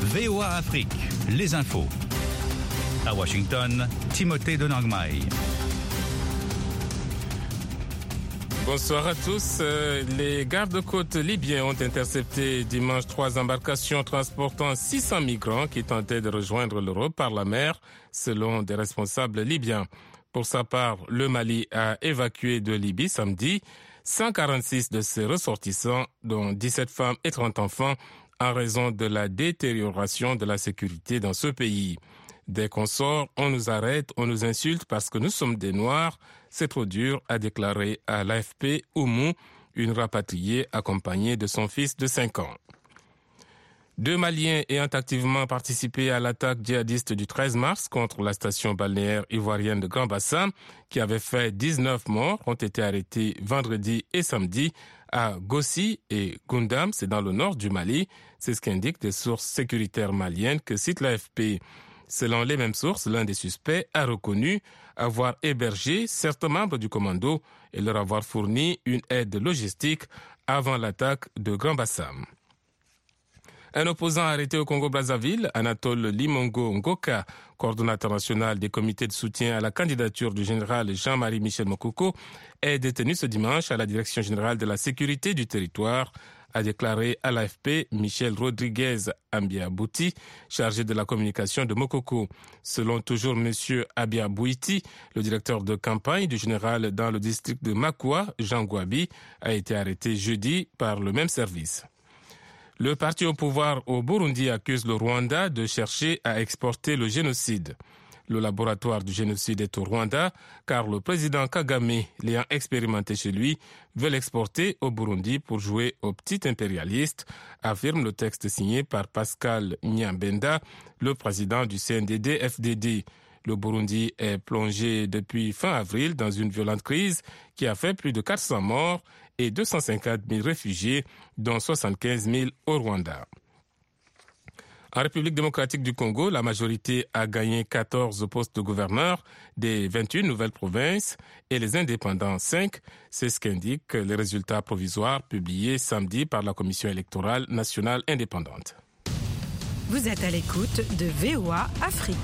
VOA Afrique, les infos. À Washington, Timothée de Nangmai. Bonsoir à tous. Les gardes-côtes libyens ont intercepté dimanche 3 embarcations transportant 600 migrants qui tentaient de rejoindre l'Europe par la mer, selon des responsables libyens. Pour sa part, le Mali a évacué de Libye samedi 146 de ses ressortissants, dont 17 femmes et 30 enfants, en raison de la détérioration de la sécurité dans ce pays. Dès qu'on sort, on nous arrête, on nous insulte parce que nous sommes des Noirs. C'est trop dur, a déclaré à l'AFP Oumou, une rapatriée accompagnée de son fils de 5 ans. 2 Maliens ayant activement participé à l'attaque djihadiste du 13 mars contre la station balnéaire ivoirienne de Grand Bassam, qui avait fait 19 morts, ont été arrêtés vendredi et samedi à Gossi et Goundam, c'est dans le nord du Mali. C'est ce qu'indiquent des sources sécuritaires maliennes que cite l'AFP. Selon les mêmes sources, l'un des suspects a reconnu avoir hébergé certains membres du commando et leur avoir fourni une aide logistique avant l'attaque de Grand Bassam. Un opposant arrêté au Congo-Brazzaville, Anatole Limongo Ngoka, coordonnateur national des comités de soutien à la candidature du général Jean-Marie Michel Mokoko, est détenu ce dimanche à la Direction générale de la sécurité du territoire, a déclaré à l'AFP Michel Rodriguez Ambiabouti, chargé de la communication de Mokoko. Selon toujours M. Abiabouiti, le directeur de campagne du général dans le district de Makwa, Jean Gouabi, a été arrêté jeudi par le même service. Le parti au pouvoir au Burundi accuse le Rwanda de chercher à exporter le génocide. Le laboratoire du génocide est au Rwanda, car le président Kagame, l'ayant expérimenté chez lui, veut l'exporter au Burundi pour jouer aux petits impérialistes, affirme le texte signé par Pascal Nyambenda, le président du CNDD-FDD. Le Burundi est plongé depuis fin avril dans une violente crise qui a fait plus de 400 morts et 250 000 réfugiés, dont 75 000 au Rwanda. En République démocratique du Congo, la majorité a gagné 14 postes de gouverneurs des 21 nouvelles provinces et les indépendants 5. C'est ce qu'indiquent les résultats provisoires publiés samedi par la Commission électorale nationale indépendante. Vous êtes à l'écoute de VOA Afrique.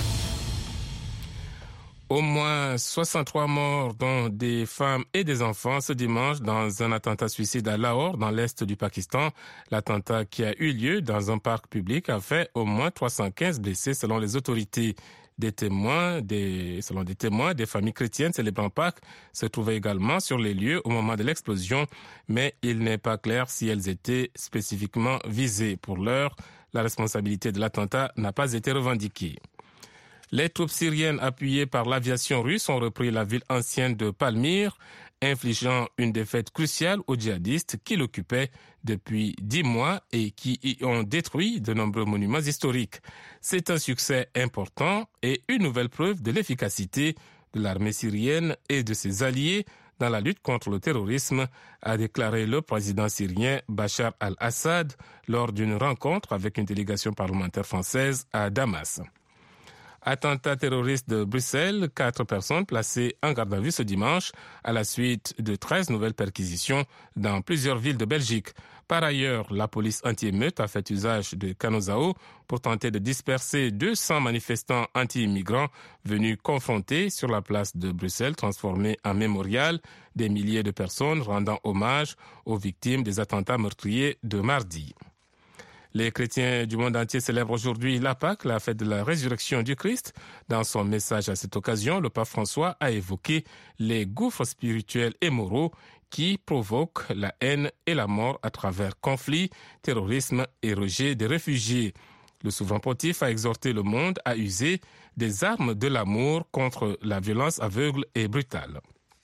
Au moins 63 morts, dont des femmes et des enfants, ce dimanche dans un attentat suicide à Lahore, dans l'est du Pakistan. L'attentat qui a eu lieu dans un parc public a fait au moins 315 blessés selon les autorités. Selon des témoins, des familles chrétiennes célébrant Pâques se trouvaient également sur les lieux au moment de l'explosion, mais il n'est pas clair si elles étaient spécifiquement visées. Pour l'heure, la responsabilité de l'attentat n'a pas été revendiquée. Les troupes syriennes appuyées par l'aviation russe ont repris la ville ancienne de Palmyre, infligeant une défaite cruciale aux djihadistes qui l'occupaient depuis 10 mois et qui y ont détruit de nombreux monuments historiques. C'est un succès important et une nouvelle preuve de l'efficacité de l'armée syrienne et de ses alliés dans la lutte contre le terrorisme, a déclaré le président syrien Bachar al-Assad lors d'une rencontre avec une délégation parlementaire française à Damas. Attentat terroriste de Bruxelles, 4 personnes placées en garde à vue ce dimanche à la suite de 13 nouvelles perquisitions dans plusieurs villes de Belgique. Par ailleurs, la police anti-émeute a fait usage de canons à eau pour tenter de disperser 200 manifestants anti-immigrants venus confronter sur la place de Bruxelles, transformée en mémorial, des milliers de personnes rendant hommage aux victimes des attentats meurtriers de mardi. Les chrétiens du monde entier célèbrent aujourd'hui la Pâque, la fête de la résurrection du Christ. Dans son message à cette occasion, le pape François a évoqué les gouffres spirituels et moraux qui provoquent la haine et la mort à travers conflits, terrorisme et rejet des réfugiés. Le souverain pontife a exhorté le monde à user des armes de l'amour contre la violence aveugle et brutale.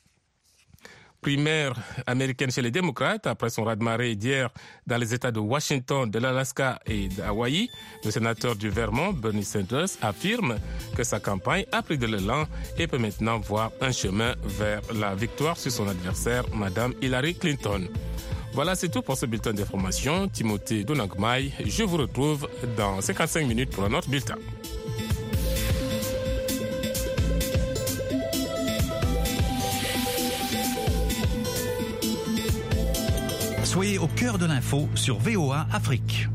Primaire américaine chez les démocrates, après son raz-de-marée d'hier dans les États de Washington, de l'Alaska et d'Hawaï, le sénateur du Vermont, Bernie Sanders, affirme que sa campagne a pris de l'élan et peut maintenant voir un chemin vers la victoire sur son adversaire, Mme Hillary Clinton. Voilà, c'est tout pour ce bulletin d'information. Timothée de Nangmai, je vous retrouve dans 55 minutes pour un autre bulletin. Soyez au cœur de l'info sur VOA Afrique.